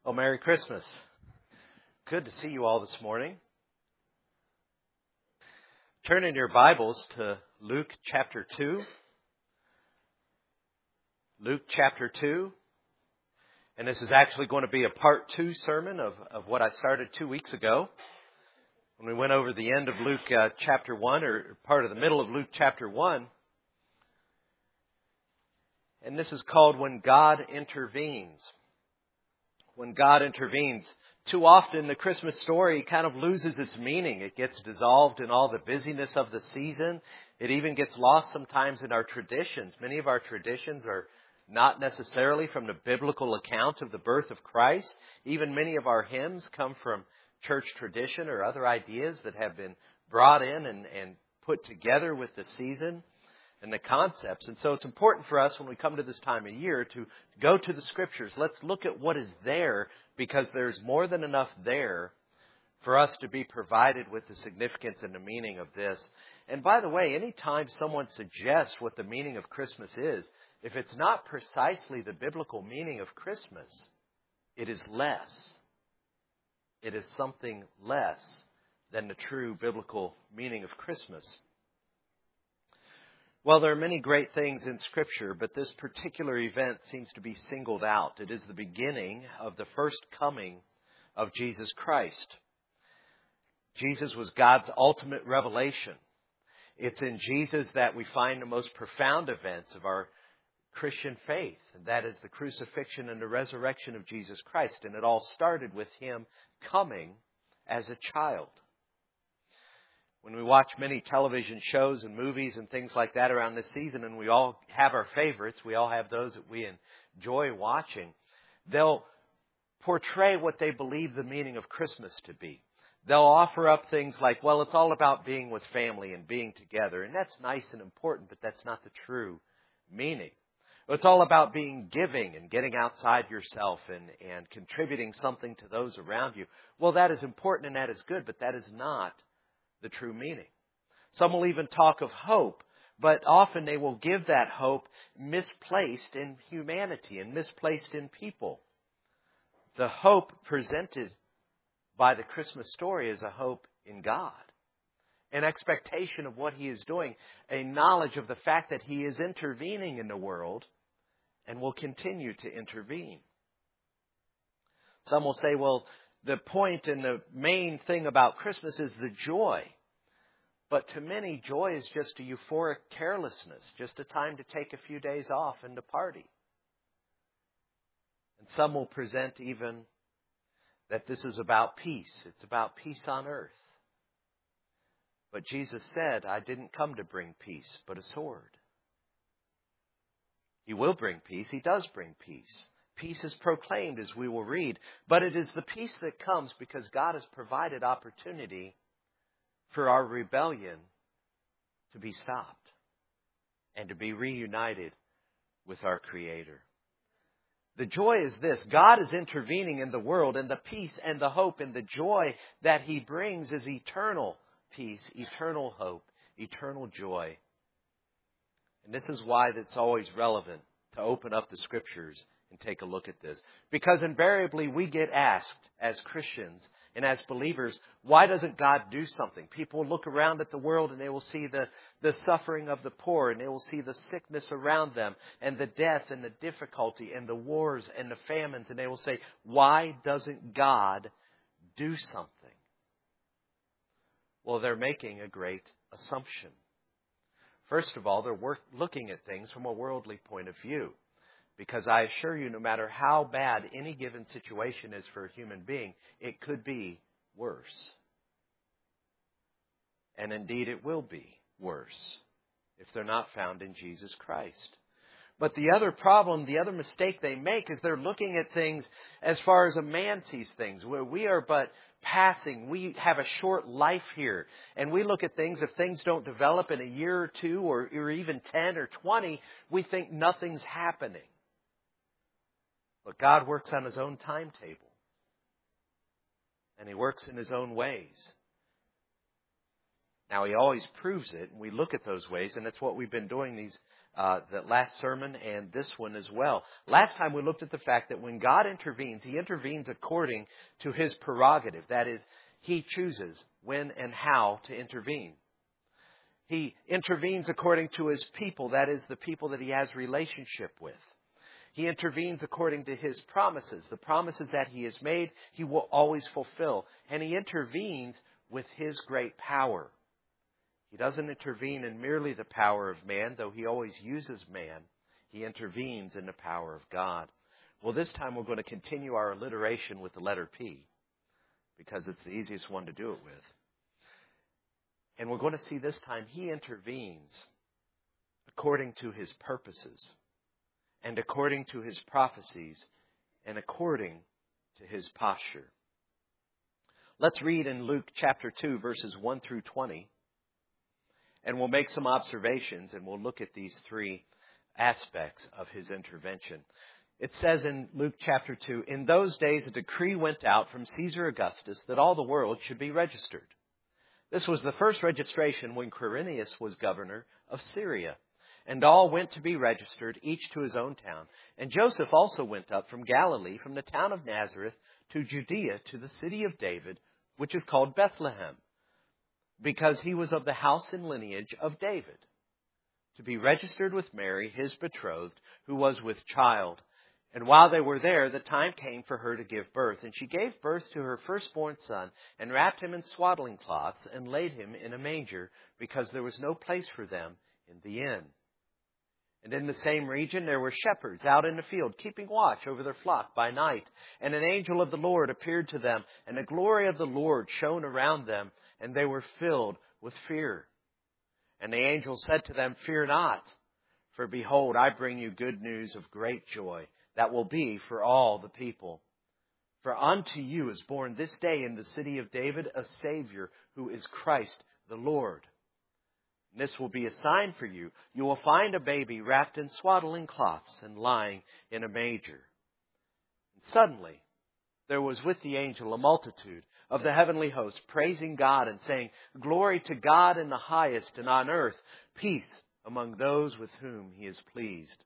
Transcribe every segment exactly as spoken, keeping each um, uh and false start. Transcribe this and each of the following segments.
Oh, Merry Christmas. Good to see you all this morning. Turn in your Bibles to Luke chapter two. Luke chapter two. And this is actually going to be a part two sermon of, of what I started two weeks ago. When we went over the end of Luke uh, chapter one, or part of the middle of Luke chapter one. And this is called When God Intervenes. When God intervenes. Too often the Christmas story kind of loses its meaning. It gets dissolved in all the busyness of the season. It even gets lost sometimes in our traditions. Many of our traditions are not necessarily from the biblical account of the birth of Christ. Even many of our hymns come from church tradition or other ideas that have been brought in and, and put together with the season and the concepts. And so it's important for us when we come to this time of year to go to the Scriptures. Let's look at what is there, because there's more than enough there for us to be provided with the significance and the meaning of this. And by the way, anytime someone suggests what the meaning of Christmas is, if it's not precisely the biblical meaning of Christmas, it is less. It is something less than the true biblical meaning of Christmas. Well, there are many great things in Scripture, but this particular event seems to be singled out. It is the beginning of the first coming of Jesus Christ. Jesus was God's ultimate revelation. It's in Jesus that we find the most profound events of our Christian faith, and that is the crucifixion and the resurrection of Jesus Christ. And it all started with Him coming as a child. When we watch many television shows and movies and things like that around this season, and we all have our favorites, we all have those that we enjoy watching, they'll portray what they believe the meaning of Christmas to be. They'll offer up things like, well, it's all about being with family and being together. And that's nice and important, but that's not the true meaning. It's all about being giving and getting outside yourself and, and contributing something to those around you. Well, that is important and that is good, but that is not the true meaning. Some will even talk of hope, but often they will give that hope misplaced in humanity and misplaced in people. The hope presented by the Christmas story is a hope in God, an expectation of what He is doing, a knowledge of the fact that He is intervening in the world and will continue to intervene. Some will say, well, the point and the main thing about Christmas is the joy. But to many, joy is just a euphoric carelessness, just a time to take a few days off and to party. And some will present even that this is about peace. It's about peace on earth. But Jesus said, I didn't come to bring peace, but a sword. He will bring peace. He does bring peace. Peace is proclaimed, as we will read. But it is the peace that comes because God has provided opportunity for our rebellion to be stopped and to be reunited with our Creator. The joy is this. God is intervening in the world, and the peace and the hope and the joy that He brings is eternal peace, eternal hope, eternal joy. And this is why it's always relevant to open up the Scriptures and take a look at this. Because invariably we get asked as Christians and as believers, why doesn't God do something? People will look around at the world and they will see the, the suffering of the poor, and they will see the sickness around them and the death and the difficulty and the wars and the famines, and they will say, why doesn't God do something? Well, they're making a great assumption. First of all, they're work, looking at things from a worldly point of view. Because I assure you, no matter how bad any given situation is for a human being, it could be worse. And indeed, it will be worse if they're not found in Jesus Christ. But the other problem, the other mistake they make is they're looking at things as far as a man sees things, where we are but passing. We have a short life here. And we look at things, if things don't develop in a year or two or, or even ten or twenty, we think nothing's happening. But God works on His own timetable. And He works in His own ways. Now, He always proves it, and we look at those ways, and that's what we've been doing these uh, the last sermon and this one as well. Last time we looked at the fact that when God intervenes, He intervenes according to His prerogative. That is, He chooses when and how to intervene. He intervenes according to His people. That is, the people that He has relationship with. He intervenes according to His promises. The promises that He has made, He will always fulfill. And He intervenes with His great power. He doesn't intervene in merely the power of man, though He always uses man. He intervenes in the power of God. Well, this time we're going to continue our alliteration with the letter P, because it's the easiest one to do it with. And we're going to see this time He intervenes according to His purposes, and according to His prophecies, and according to His posture. Let's read in Luke chapter two, verses one through twenty. And we'll make some observations, and we'll look at these three aspects of His intervention. It says in Luke chapter two, "In those days a decree went out from Caesar Augustus that all the world should be registered. This was the first registration when Quirinius was governor of Syria. And all went to be registered, each to his own town. And Joseph also went up from Galilee, from the town of Nazareth, to Judea, to the city of David, which is called Bethlehem, because he was of the house and lineage of David, to be registered with Mary, his betrothed, who was with child. And while they were there, the time came for her to give birth. And she gave birth to her firstborn son, and wrapped him in swaddling cloths, and laid him in a manger, because there was no place for them in the inn. And in the same region there were shepherds out in the field, keeping watch over their flock by night. And an angel of the Lord appeared to them, and the glory of the Lord shone around them, and they were filled with fear. And the angel said to them, 'Fear not, for behold, I bring you good news of great joy, that will be for all the people. For unto you is born this day in the city of David a Savior, who is Christ the Lord. And this will be a sign for you. You will find a baby wrapped in swaddling cloths and lying in a manger.' And suddenly there was with the angel a multitude of the heavenly host, praising God and saying, 'Glory to God in the highest, and on earth peace among those with whom He is pleased.'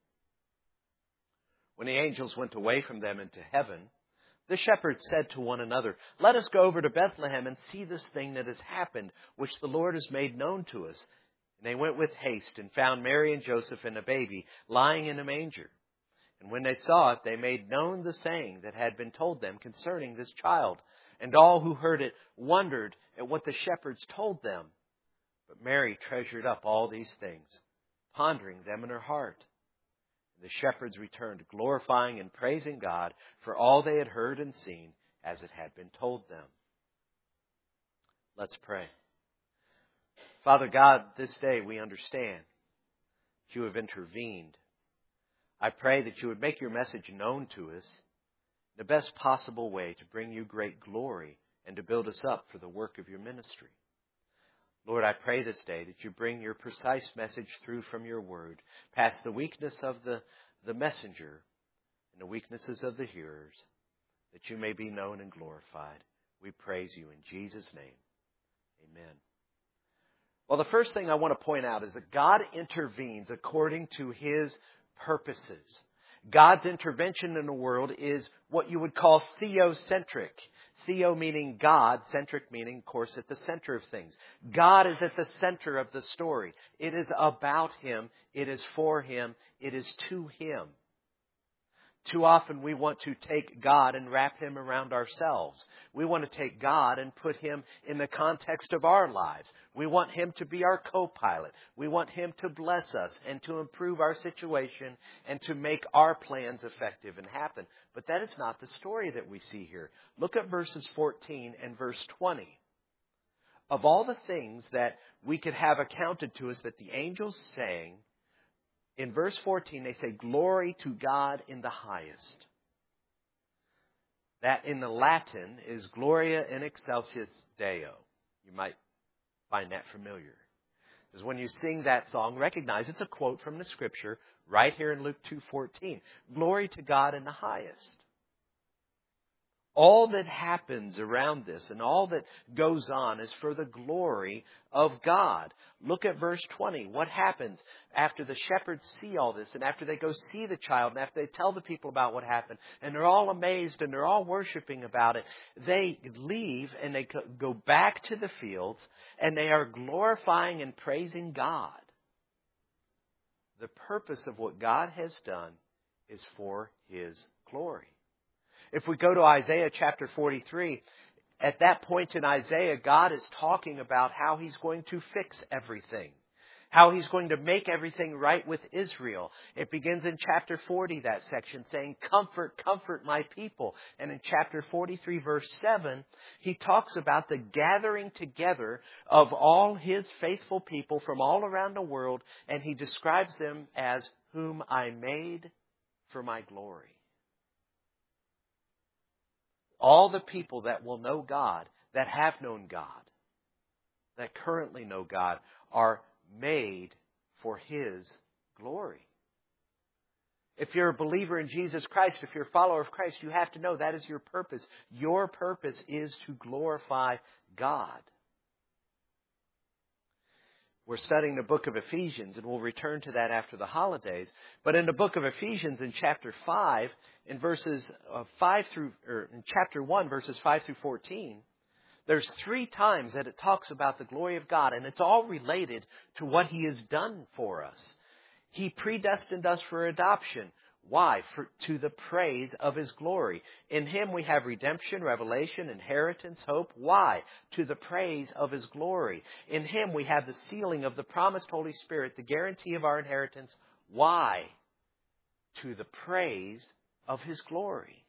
When the angels went away from them into heaven, the shepherds said to one another, 'Let us go over to Bethlehem and see this thing that has happened, which the Lord has made known to us.' And they went with haste and found Mary and Joseph and a baby lying in a manger. And when they saw it, they made known the saying that had been told them concerning this child. And all who heard it wondered at what the shepherds told them. But Mary treasured up all these things, pondering them in her heart. And the shepherds returned, glorifying and praising God for all they had heard and seen, as it had been told them." Let's pray. Father God, this day we understand that you have intervened. I pray that you would make your message known to us in the best possible way to bring you great glory and to build us up for the work of your ministry. Lord, I pray this day that you bring your precise message through from your word, past the weakness of the, the messenger and the weaknesses of the hearers, that you may be known and glorified. We praise you in Jesus' name. Amen. Well, the first thing I want to point out is that God intervenes according to His purposes. God's intervention in the world is what you would call theocentric. Theo meaning God, centric meaning, of course, at the center of things. God is at the center of the story. It is about Him. It is for Him. It is to Him. Too often we want to take God and wrap Him around ourselves. We want to take God and put Him in the context of our lives. We want Him to be our co-pilot. We want Him to bless us and to improve our situation and to make our plans effective and happen. But that is not the story that we see here. Look at verses fourteen and verse twenty. Of all the things that we could have accounted to us that the angels sang, in verse fourteen, they say, "Glory to God in the highest." That in the Latin is Gloria in excelsis Deo. You might find that familiar. Because when you sing that song, recognize it's a quote from the Scripture right here in Luke two fourteen. Glory to God in the highest. All that happens around this and all that goes on is for the glory of God. Look at verse twenty. What happens after the shepherds see all this and after they go see the child and after they tell the people about what happened and they're all amazed and they're all worshiping about it. They leave and they go back to the fields and they are glorifying and praising God. The purpose of what God has done is for His glory. If we go to Isaiah chapter forty-three, at that point in Isaiah, God is talking about how He's going to fix everything. How He's going to make everything right with Israel. It begins in chapter forty, that section, saying, "Comfort, comfort my people." And in chapter forty-three, verse seven, He talks about the gathering together of all His faithful people from all around the world. And He describes them as whom I made for my glory. All the people that will know God, that have known God, that currently know God, are made for His glory. If you're a believer in Jesus Christ, if you're a follower of Christ, you have to know that is your purpose. Your purpose is to glorify God. We're studying the book of Ephesians, and we'll return to that after the holidays. But in the book of Ephesians, in chapter five, in verses uh, five through, or in chapter one, verses five through fourteen, there's three times that it talks about the glory of God, and it's all related to what He has done for us. He predestined us for adoption. Why? For, to the praise of His glory. In Him we have redemption, revelation, inheritance, hope. Why? To the praise of His glory. In Him we have the sealing of the promised Holy Spirit, the guarantee of our inheritance. Why? To the praise of His glory.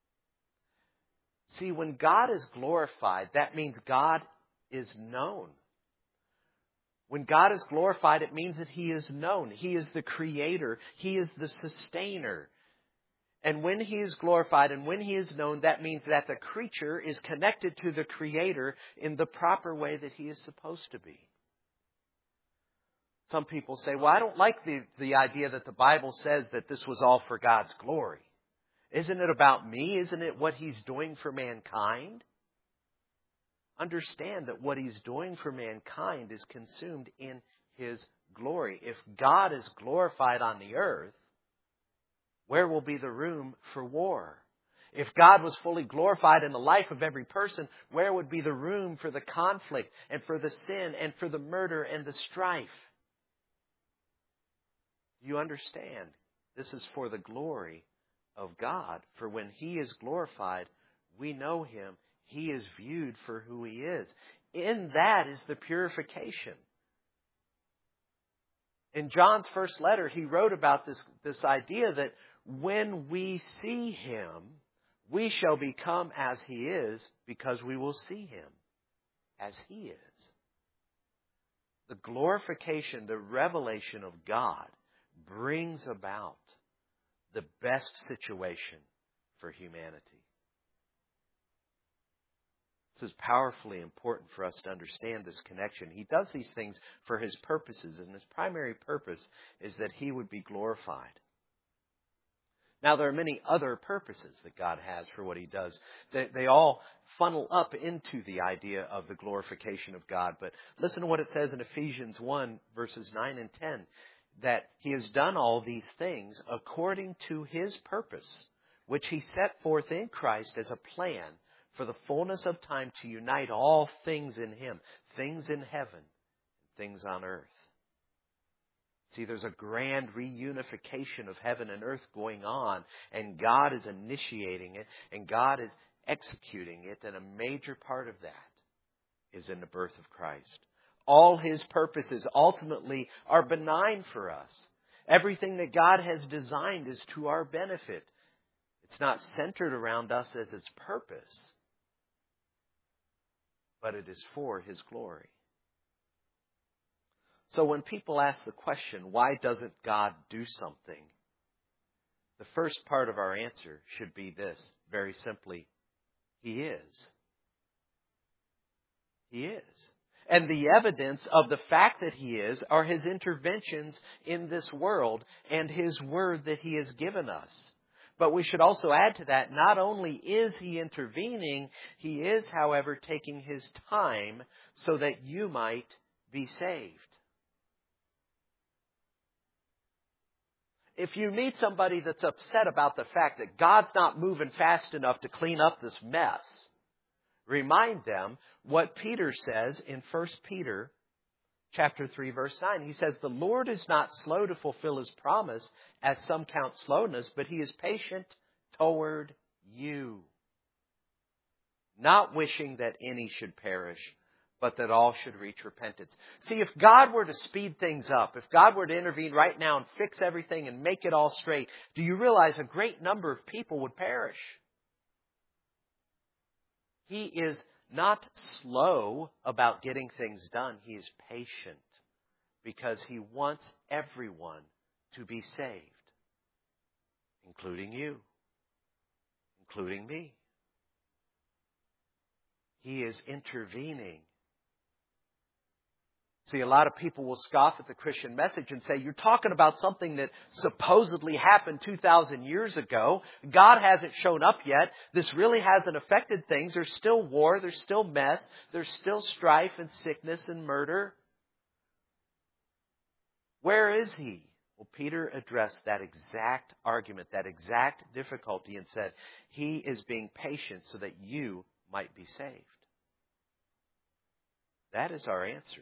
See, when God is glorified, that means God is known. When God is glorified, it means that He is known. He is the creator. He is the sustainer. And when He is glorified and when He is known, that means that the creature is connected to the Creator in the proper way that He is supposed to be. Some people say, well, I don't like the, the idea that the Bible says that this was all for God's glory. Isn't it about me? Isn't it what He's doing for mankind? Understand that what He's doing for mankind is consumed in His glory. If God is glorified on the earth, where will be the room for war? If God was fully glorified in the life of every person, where would be the room for the conflict and for the sin and for the murder and the strife? You understand, this is for the glory of God. For when He is glorified, we know Him. He is viewed for who He is. In that is the purification. In John's first letter, he wrote about this, this idea that when we see Him, we shall become as He is because we will see Him as He is. The glorification, the revelation of God brings about the best situation for humanity. This is powerfully important for us to understand this connection. He does these things for His purposes, and His primary purpose is that He would be glorified. Now, there are many other purposes that God has for what He does. They, they all funnel up into the idea of the glorification of God. But listen to what it says in Ephesians one, verses nine and ten, that He has done all these things according to His purpose, which He set forth in Christ as a plan for the fullness of time to unite all things in Him, things in heaven, things on earth. See, there's a grand reunification of heaven and earth going on, and God is initiating it, and God is executing it, and a major part of that is in the birth of Christ. All His purposes ultimately are benign for us. Everything that God has designed is to our benefit. It's not centered around us as its purpose, but it is for His glory. So when people ask the question, why doesn't God do something? The first part of our answer should be this, very simply, He is. He is. And the evidence of the fact that He is are His interventions in this world and His word that He has given us. But we should also add to that, not only is He intervening, He is, however, taking His time so that you might be saved. If you meet somebody that's upset about the fact that God's not moving fast enough to clean up this mess, remind them what Peter says in First Peter chapter three, verse nine. He says, "The Lord is not slow to fulfill His promise, as some count slowness, but He is patient toward you, not wishing that any should perish, but that all should reach repentance." See, if God were to speed things up, if God were to intervene right now and fix everything and make it all straight, do you realize a great number of people would perish? He is not slow about getting things done. He is patient because He wants everyone to be saved, including you, including me. He is intervening. See, a lot of people will scoff at the Christian message and say, you're talking about something that supposedly happened two thousand years ago. God hasn't shown up yet. This really hasn't affected things. There's still war. There's still mess. There's still strife and sickness and murder. Where is He? Well, Peter addressed that exact argument, that exact difficulty, and said, He is being patient so that you might be saved. That is our answer.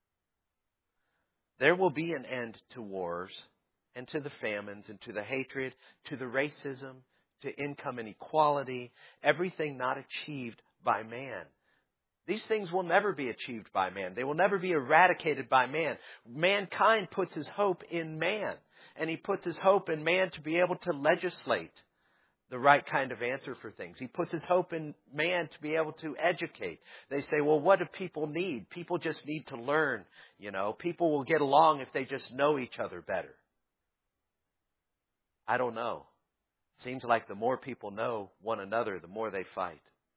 There will be an end to wars and to the famines and to the hatred, to the racism, to income inequality, everything not achieved by man. These things will never be achieved by man. They will never be eradicated by man. Mankind puts his hope in man, and he puts his hope in man to be able to legislate the right kind of answer for things. He puts his hope in man to be able to educate. They say, well, what do people need? People just need to learn. You know, people will get along if they just know each other better. I don't know. Seems like the more people know one another, the more they fight.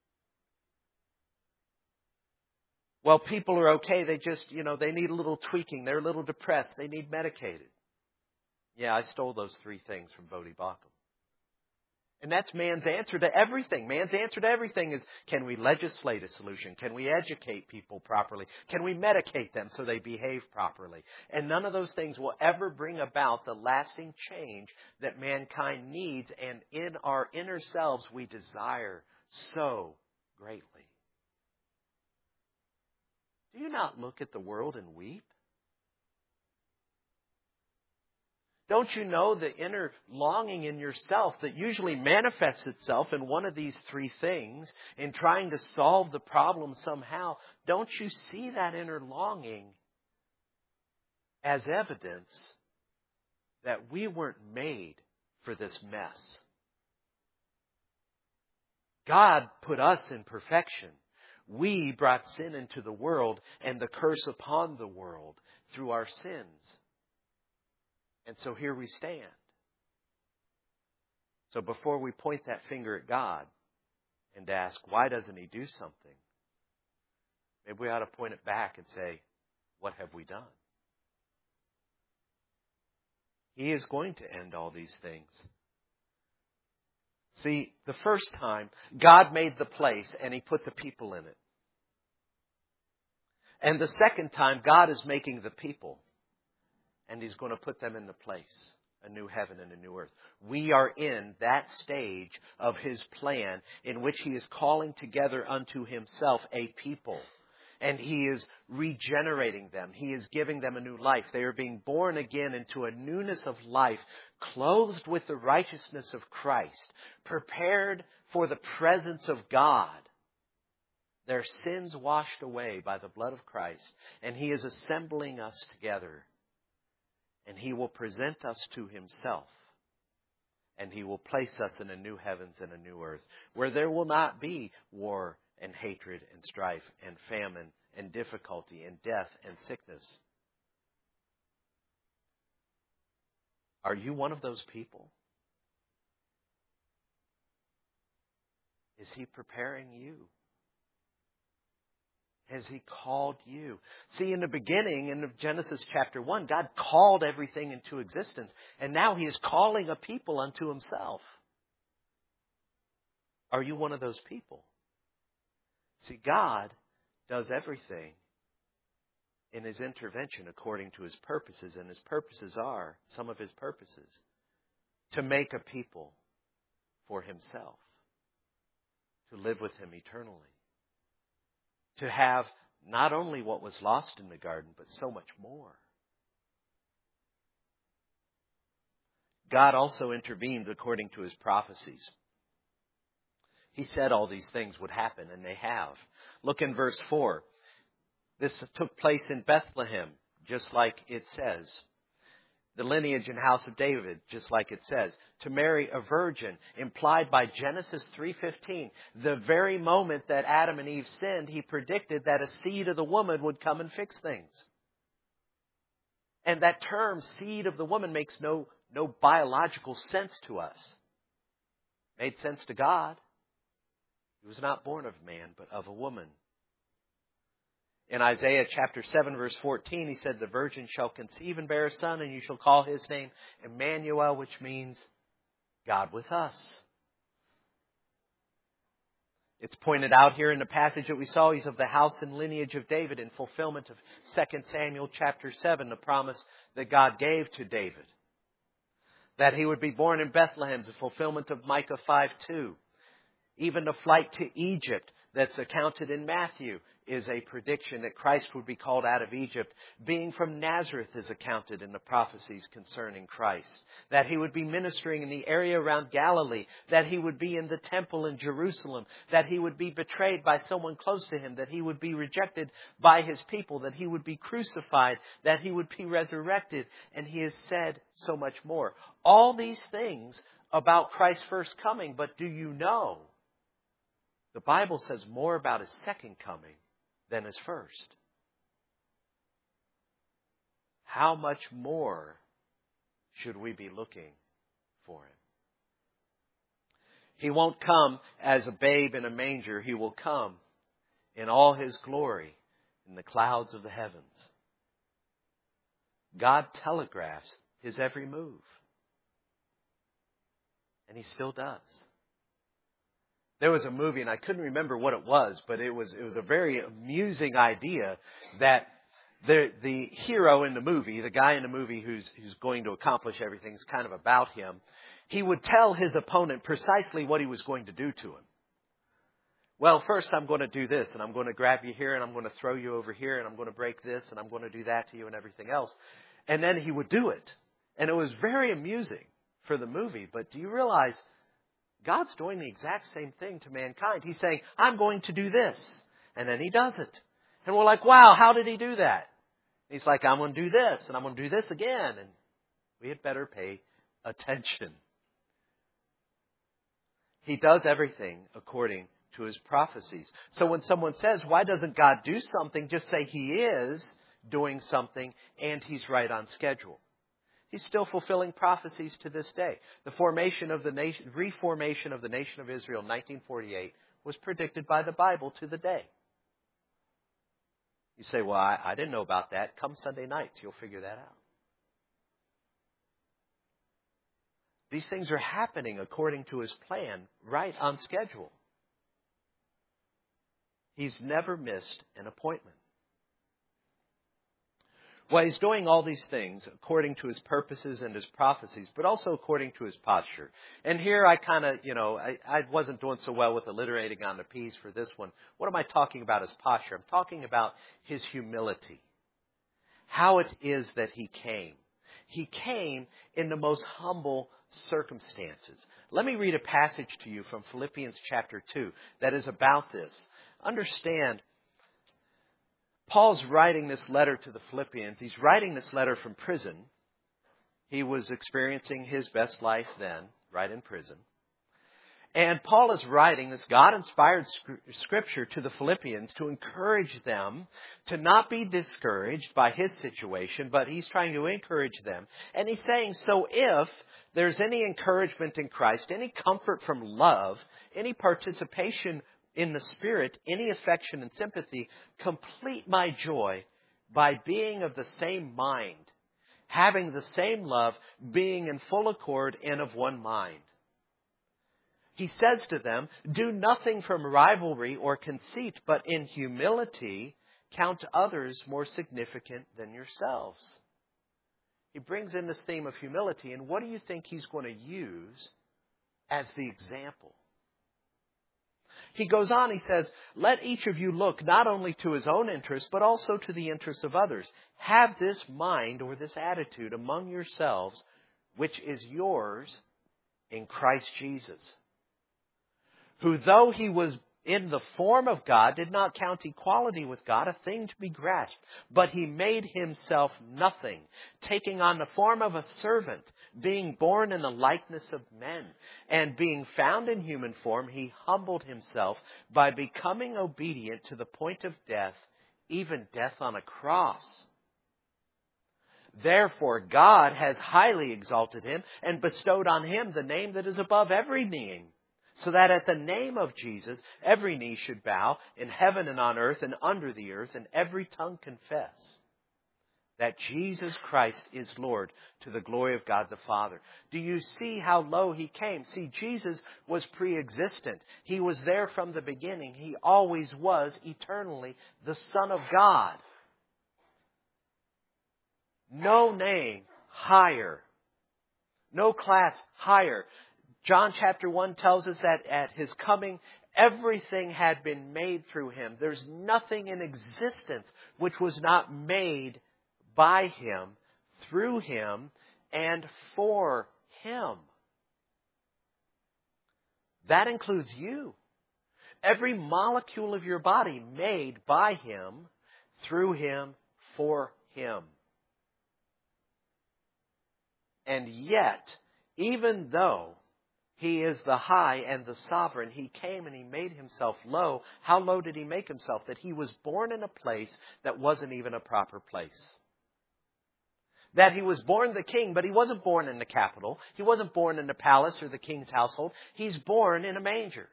Well, people are okay. They just, you know, they need a little tweaking. They're a little depressed. They need medicated. Yeah, I stole those three things from Voddie Baucham. And that's man's answer to everything. Man's answer to everything is, can we legislate a solution? Can we educate people properly? Can we medicate them so they behave properly? And none of those things will ever bring about the lasting change that mankind needs and in our inner selves we desire so greatly. Do you not look at the world and weep? Don't you know the inner longing in yourself that usually manifests itself in one of these three things, in trying to solve the problem somehow? Don't you see that inner longing as evidence that we weren't made for this mess? God put us in perfection. We brought sin into the world and the curse upon the world through our sins. And so here we stand. So before we point that finger at God and ask, why doesn't He do something? Maybe we ought to point it back and say, what have we done? He is going to end all these things. See, the first time, God made the place and He put the people in it. And the second time, God is making the people. And He's going to put them in the place, a new heaven and a new earth. We are in that stage of His plan in which He is calling together unto Himself a people. And He is regenerating them. He is giving them a new life. They are being born again into a newness of life, clothed with the righteousness of Christ, prepared for the presence of God. Their sins washed away by the blood of Christ. And He is assembling us together. And He will present us to Himself. And He will place us in a new heavens and a new earth, where there will not be war and hatred and strife and famine and difficulty and death and sickness. Are you one of those people? Is He preparing you? Has He called you? See, in the beginning, in Genesis chapter one, God called everything into existence. And now He is calling a people unto Himself. Are you one of those people? See, God does everything in His intervention according to His purposes. And His purposes are, some of His purposes, to make a people for Himself. To live with Him eternally. To have not only what was lost in the garden, but so much more. God also intervened according to His prophecies. He said all these things would happen, and they have. Look in verse four. This took place in Bethlehem, just like it says. The lineage and house of David, just like it says. To marry a virgin, implied by Genesis three fifteen. The very moment that Adam and Eve sinned, He predicted that a seed of the woman would come and fix things. And that term, seed of the woman, makes no, no biological sense to us. Made sense to God. He was not born of man, but of a woman. In Isaiah chapter seven, verse fourteen, He said, the virgin shall conceive and bear a son, and you shall call his name Emmanuel, which means God with us. It's pointed out here in the passage that we saw. He's of the house and lineage of David in fulfillment of Second Samuel chapter seven, the promise that God gave to David. That he would be born in Bethlehem, the fulfillment of Micah five two. Even the flight to Egypt that's accounted in Matthew is a prediction that Christ would be called out of Egypt. Being from Nazareth is accounted in the prophecies concerning Christ. That He would be ministering in the area around Galilee. That He would be in the temple in Jerusalem. That He would be betrayed by someone close to Him. That He would be rejected by His people. That He would be crucified. That He would be resurrected. And He has said so much more. All these things about Christ's first coming. But do you know? The Bible says more about His second coming than His first. How much more should we be looking for Him? He won't come as a babe in a manger. He will come in all His glory in the clouds of the heavens. God telegraphs His every move. And He still does. There was a movie, and I couldn't remember what it was, but it was it was a very amusing idea that the the hero in the movie, the guy in the movie who's who's going to accomplish everything, is kind of about him. He would tell his opponent precisely what he was going to do to him. Well, first I'm going to do this, and I'm going to grab you here, and I'm going to throw you over here, and I'm going to break this, and I'm going to do that to you, and everything else. And then he would do it. And it was very amusing for the movie. But do you realize God's doing the exact same thing to mankind? He's saying, I'm going to do this. And then He does it. And we're like, wow, how did He do that? He's like, I'm going to do this, and I'm going to do this again. And we had better pay attention. He does everything according to His prophecies. So when someone says, why doesn't God do something? Just say He is doing something, and He's right on schedule. He's still fulfilling prophecies to this day. The formation of the nation, reformation of the nation of Israel in nineteen forty-eight was predicted by the Bible to the day. You say, well, I, I didn't know about that. Come Sunday nights, you'll figure that out. These things are happening according to His plan, right on schedule. He's never missed an appointment. Well, He's doing all these things according to His purposes and His prophecies, but also according to His posture. And here I kind of, you know, I, I wasn't doing so well with alliterating on the P's for this one. What am I talking about as posture? I'm talking about His humility. How it is that He came. He came in the most humble circumstances. Let me read a passage to you from Philippians chapter two that is about this. Understand, Paul's writing this letter to the Philippians. He's writing this letter from prison. He was experiencing his best life then, right in prison. And Paul is writing this God-inspired scripture to the Philippians to encourage them to not be discouraged by his situation, but he's trying to encourage them. And he's saying, so if there's any encouragement in Christ, any comfort from love, any participation in the Spirit, any affection and sympathy, complete my joy by being of the same mind, having the same love, being in full accord and of one mind. He says to them, do nothing from rivalry or conceit, but in humility count others more significant than yourselves. He brings in this theme of humility, and what do you think he's going to use as the example? He goes on, he says, let each of you look not only to his own interests, but also to the interests of others. Have this mind or this attitude among yourselves, which is yours in Christ Jesus, who though he was in the form of God, did not count equality with God a thing to be grasped, but he made himself nothing, taking on the form of a servant, being born in the likeness of men, and being found in human form, he humbled himself by becoming obedient to the point of death, even death on a cross. Therefore God has highly exalted him and bestowed on him the name that is above every name, so that at the name of Jesus, every knee should bow in heaven and on earth and under the earth, and every tongue confess that Jesus Christ is Lord, to the glory of God the Father. Do you see how low he came? See, Jesus was pre-existent. He was there from the beginning. He always was eternally the Son of God. No name higher. No class higher. John chapter one tells us that at his coming, everything had been made through him. There's nothing in existence which was not made by him, through him, and for him. That includes you. Every molecule of your body made by him, through him, for him. And yet, even though he is the high and the sovereign, he came and he made himself low. How low did he make himself? That he was born in a place that wasn't even a proper place. That he was born the king, but he wasn't born in the capital. He wasn't born in the palace or the king's household. He's born in a manger.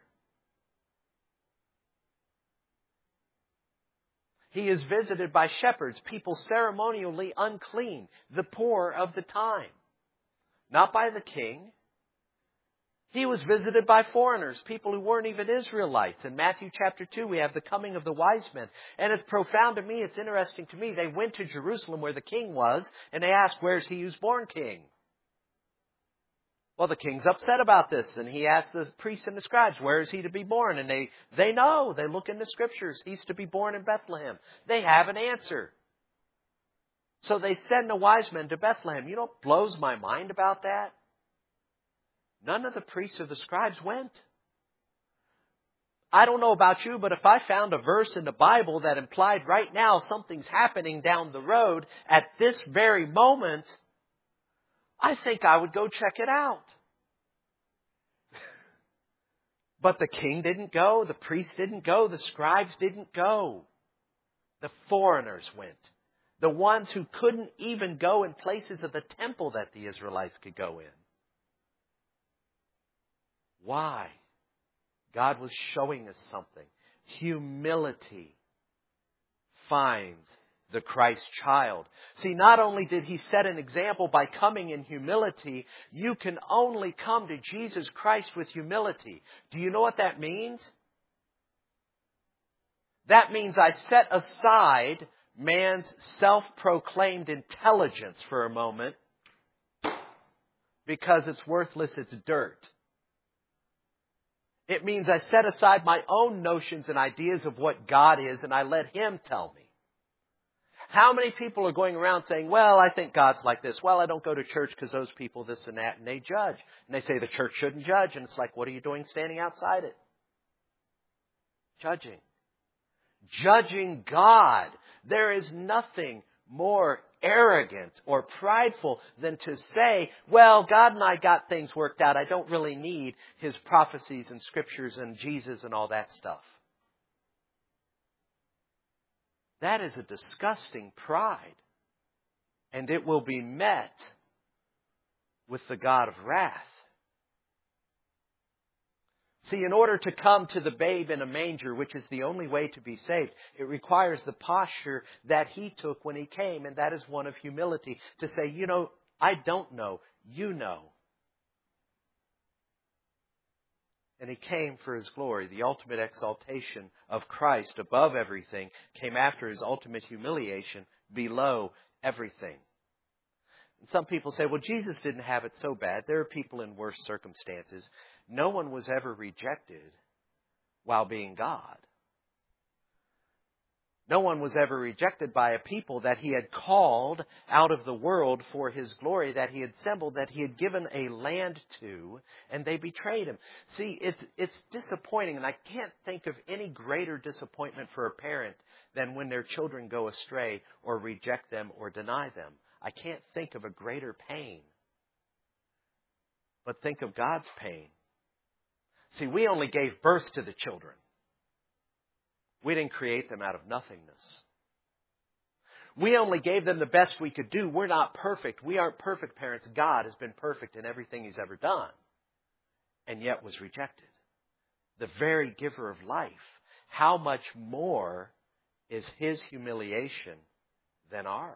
He is visited by shepherds, people ceremonially unclean, the poor of the time. Not by the king. He was visited by foreigners, people who weren't even Israelites. In Matthew chapter two, we have the coming of the wise men. And it's profound to me, it's interesting to me. They went to Jerusalem where the king was, and they asked, where's he who's born king? Well, the king's upset about this, and he asked the priests and the scribes, where is he to be born? And they, they know, they look in the scriptures, he's to be born in Bethlehem. They have an answer. So they send the wise men to Bethlehem. You know what blows my mind about that? None of the priests or the scribes went. I don't know about you, but if I found a verse in the Bible that implied right now something's happening down the road at this very moment, I think I would go check it out. But the king didn't go, the priests didn't go, the scribes didn't go. The foreigners went. The ones who couldn't even go in places of the temple that the Israelites could go in. Why? God was showing us something. Humility finds the Christ child. See, not only did he set an example by coming in humility, you can only come to Jesus Christ with humility. Do you know what that means? That means I set aside man's self-proclaimed intelligence for a moment because it's worthless, it's dirt. It means I set aside my own notions and ideas of what God is and I let him tell me. How many people are going around saying, well, I think God's like this. Well, I don't go to church because those people this and that, and they judge. And they say the church shouldn't judge. And it's like, what are you doing standing outside it? Judging. Judging God. There is nothing more arrogant or prideful than to say, well, God and I got things worked out. I don't really need his prophecies and scriptures and Jesus and all that stuff. That is a disgusting pride. And it will be met with the God of wrath. See, in order to come to the babe in a manger, which is the only way to be saved, it requires the posture that he took when he came, and that is one of humility. To say, you know, I don't know, you know. and He came for His glory. The ultimate exaltation of Christ above everything came after His ultimate humiliation below everything. And some people say, well, Jesus didn't have it so bad. There are people in worse circumstances. No one was ever rejected while being God. No one was ever rejected by a people that He had called out of the world for His glory, that He had assembled, that He had given a land to, and they betrayed Him. See, it's, it's disappointing, and I can't think of any greater disappointment for a parent than when their children go astray or reject them or deny them. I can't think of a greater pain. But think of God's pain. See, we only gave birth to the children. We didn't create them out of nothingness. We only gave them the best we could do. We're not perfect. We aren't perfect parents. God has been perfect in everything He's ever done, and yet was rejected. The very giver of life. How much more is His humiliation than ours?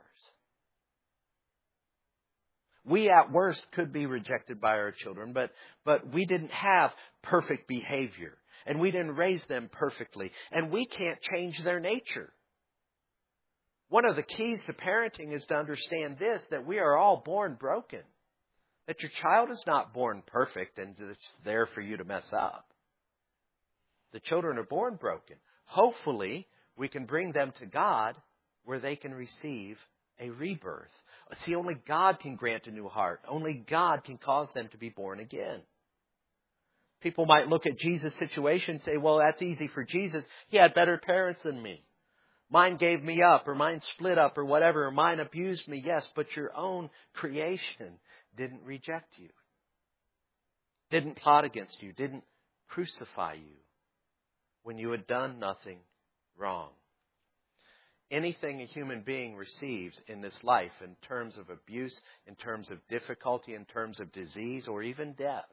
We at worst could be rejected by our children, but, but we didn't have perfect behavior. And we didn't raise them perfectly. And we can't change their nature. One of the keys to parenting is to understand this, that we are all born broken. That your child is not born perfect and it's there for you to mess up. The children are born broken. Hopefully, we can bring them to God where they can receive a rebirth. See, only God can grant a new heart. Only God can cause them to be born again. People might look at Jesus' situation and say, well, that's easy for Jesus. He had better parents than me. Mine gave me up, or mine split up, or whatever, or mine abused me. Yes, but your own creation didn't reject you. Didn't plot against you. Didn't crucify you when you had done nothing wrong. Anything a human being receives in this life in terms of abuse, in terms of difficulty, in terms of disease, or even death,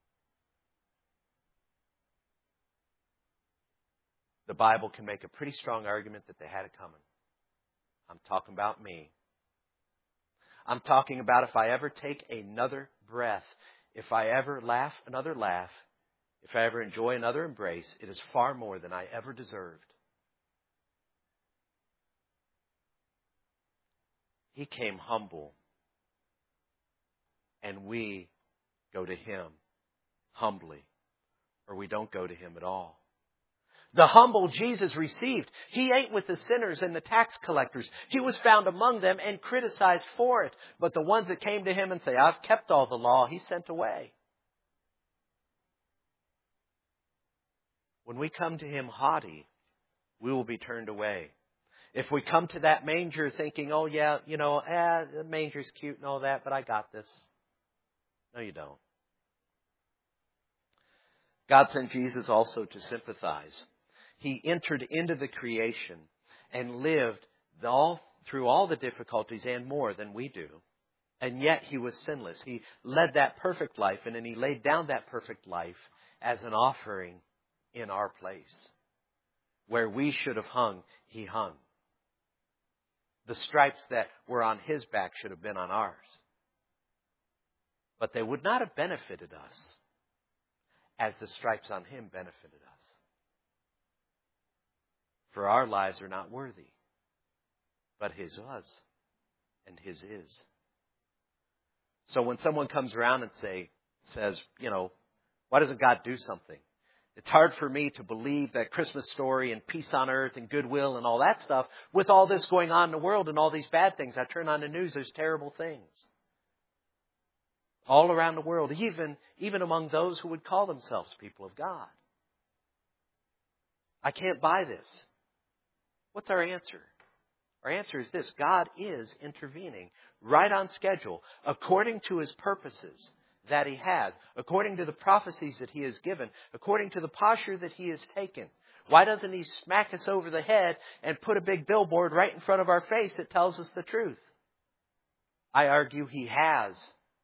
the Bible can make a pretty strong argument that they had it coming. I'm talking about me. I'm talking about if I ever take another breath, if I ever laugh another laugh, if I ever enjoy another embrace, it is far more than I ever deserved. He came humble, and we go to Him humbly, or we don't go to Him at all. The humble Jesus received. He ate with the sinners and the tax collectors. He was found among them and criticized for it. But the ones that came to Him and say, I've kept all the law, He sent away. When we come to Him haughty, we will be turned away. If we come to that manger thinking, oh yeah, you know, eh, the manger's cute and all that, but I got this. No, you don't. God sent Jesus also to sympathize. He entered into the creation and lived all, through all the difficulties and more than we do. And yet He was sinless. He led that perfect life, and then He laid down that perfect life as an offering in our place. Where we should have hung, He hung. The stripes that were on His back should have been on ours. But they would not have benefited us as the stripes on Him benefited us. For our lives are not worthy, but His was, and His is. So when someone comes around and say, says, you know, why doesn't God do something? It's hard for me to believe that Christmas story and peace on earth and goodwill and all that stuff with all this going on in the world and all these bad things. I turn on the news, there's terrible things. All around the world, even, even among those who would call themselves people of God. I can't buy this. What's our answer? Our answer is this: God is intervening right on schedule, according to His purposes that He has, according to the prophecies that He has given, according to the posture that He has taken. Why doesn't He smack us over the head and put a big billboard right in front of our face that tells us the truth? I argue He has.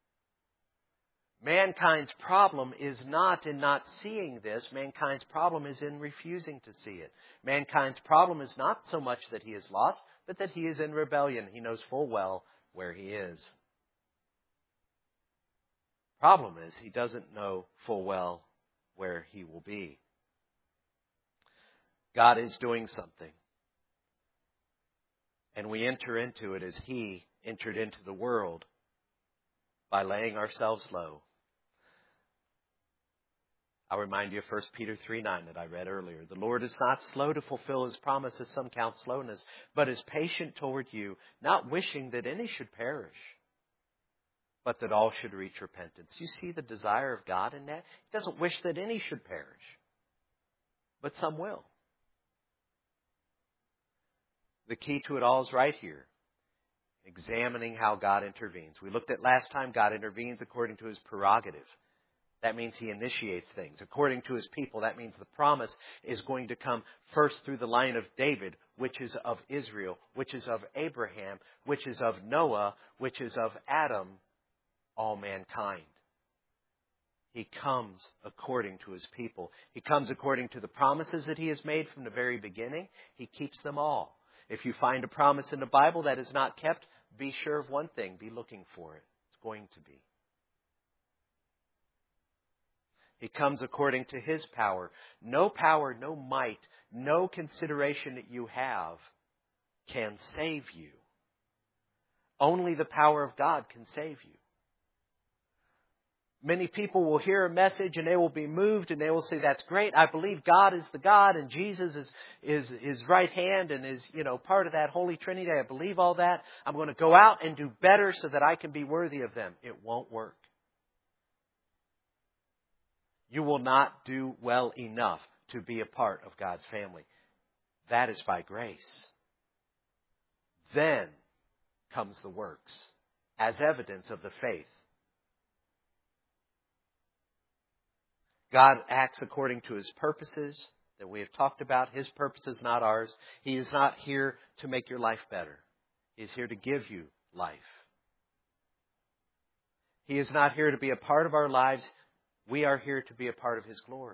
Mankind's problem is not in not seeing this. Mankind's problem is in refusing to see it. Mankind's problem is not so much that he is lost, but that he is in rebellion. He knows full well where he is. Problem is, he doesn't know full well where He will be. God is doing something. And we enter into it as He entered into the world by laying ourselves low. I'll remind you of First Peter three nine that I read earlier. The Lord is not slow to fulfill His promise, as some count slowness, but is patient toward you, not wishing that any should perish, but that all should reach repentance. You see the desire of God in that? He doesn't wish that any should perish, but some will. The key to it all is right here. Examining how God intervenes. We looked at last time, God intervenes according to His prerogative. That means He initiates things. According to His people, that means the promise is going to come first through the line of David, which is of Israel, which is of Abraham, which is of Noah, which is of Adam, all mankind. He comes according to His people. He comes according to the promises that He has made from the very beginning. He keeps them all. If you find a promise in the Bible that is not kept, be sure of one thing. Be looking for it. It's going to be. He comes according to His power. No power, no might, no consideration that you have can save you. Only the power of God can save you. Many people will hear a message and they will be moved and they will say, that's great. I believe God is the God and Jesus is, is His right hand and is, you know, part of that Holy Trinity. I believe all that. I'm going to go out and do better so that I can be worthy of them. It won't work. You will not do well enough to be a part of God's family. That is by grace. Then comes the works as evidence of the faith. God acts according to His purposes that we have talked about. His purposes, not ours. He is not here to make your life better. He is here to give you life. He is not here to be a part of our lives. We are here to be a part of His glory.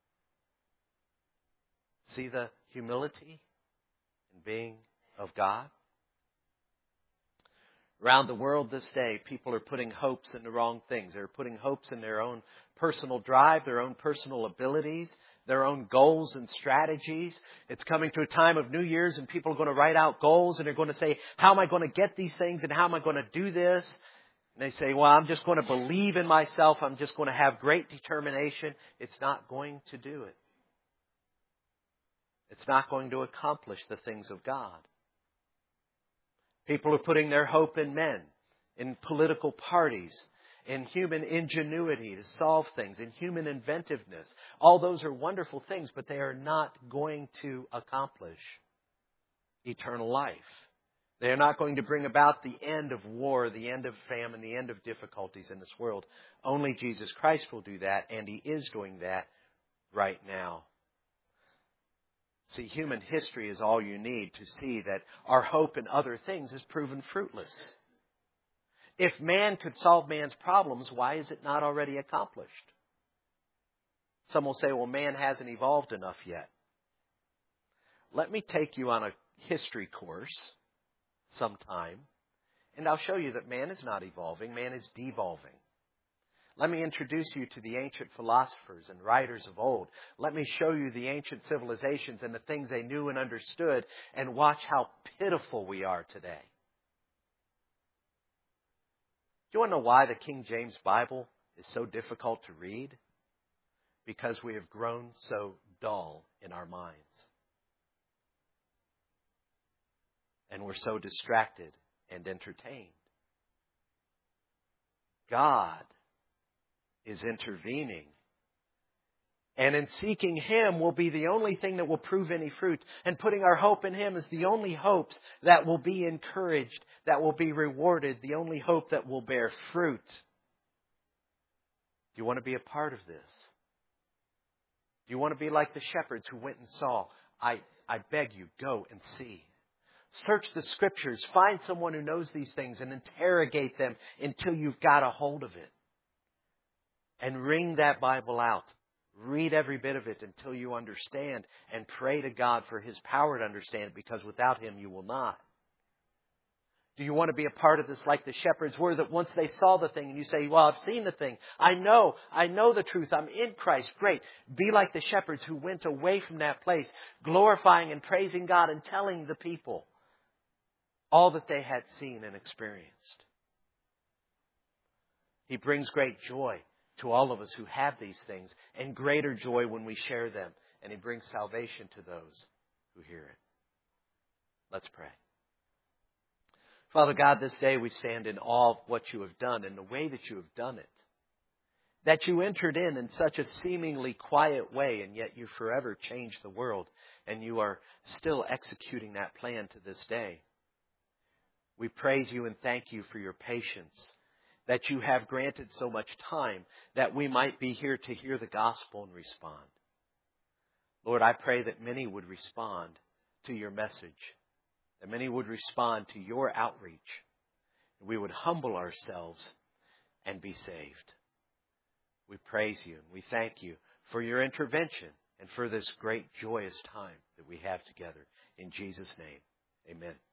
See the humility in being of God? Around the world this day, people are putting hopes in the wrong things. They're putting hopes in their own personal drive, their own personal abilities, their own goals and strategies. It's coming to a time of New Year's and people are going to write out goals and they're going to say, how am I going to get these things and how am I going to do this? And they say, well, I'm just going to believe in myself. I'm just going to have great determination. It's not going to do it. It's not going to accomplish the things of God. People are putting their hope in men, in political parties, in human ingenuity to solve things, in human inventiveness. All those are wonderful things, but they are not going to accomplish eternal life. They are not going to bring about the end of war, the end of famine, the end of difficulties in this world. Only Jesus Christ will do that, and He is doing that right now. See, human history is all you need to see that our hope in other things is proven fruitless. If man could solve man's problems, why is it not already accomplished? Some will say, well, man hasn't evolved enough yet. Let me take you on a history course sometime, and I'll show you that man is not evolving, man is devolving. Let me introduce you to the ancient philosophers and writers of old. Let me show you the ancient civilizations and the things they knew and understood, and watch how pitiful we are today. Do you want to know why the King James Bible is so difficult to read? Because we have grown so dull in our minds. And we're so distracted and entertained. God is intervening. And in seeking Him will be the only thing that will prove any fruit. And putting our hope in Him is the only hopes that will be encouraged, that will be rewarded, the only hope that will bear fruit. Do you want to be a part of this? Do you want to be like the shepherds who went and saw? I, I beg you, go and see. Search the Scriptures. Find someone who knows these things and interrogate them until you've got a hold of it. And wring that Bible out. Read every bit of it until you understand, and pray to God for His power to understand it, because without Him you will not. Do you want to be a part of this like the shepherds were, that once they saw the thing and you say, well, I've seen the thing. I know. I know the truth. I'm in Christ. Great. Be like the shepherds who went away from that place, glorifying and praising God and telling the people all that they had seen and experienced. He brings great joy to all of us who have these things, and greater joy when we share them. And He brings salvation to those who hear it. Let's pray. Father God, this day we stand in awe of what You have done and the way that You have done it. That You entered in in such a seemingly quiet way, and yet You forever changed the world, and You are still executing that plan to this day. We praise You and thank You for Your patience, that You have granted so much time that we might be here to hear the gospel and respond. Lord, I pray that many would respond to Your message, that many would respond to Your outreach, and we would humble ourselves and be saved. We praise You and we thank You for Your intervention and for this great joyous time that we have together. In Jesus' name, amen.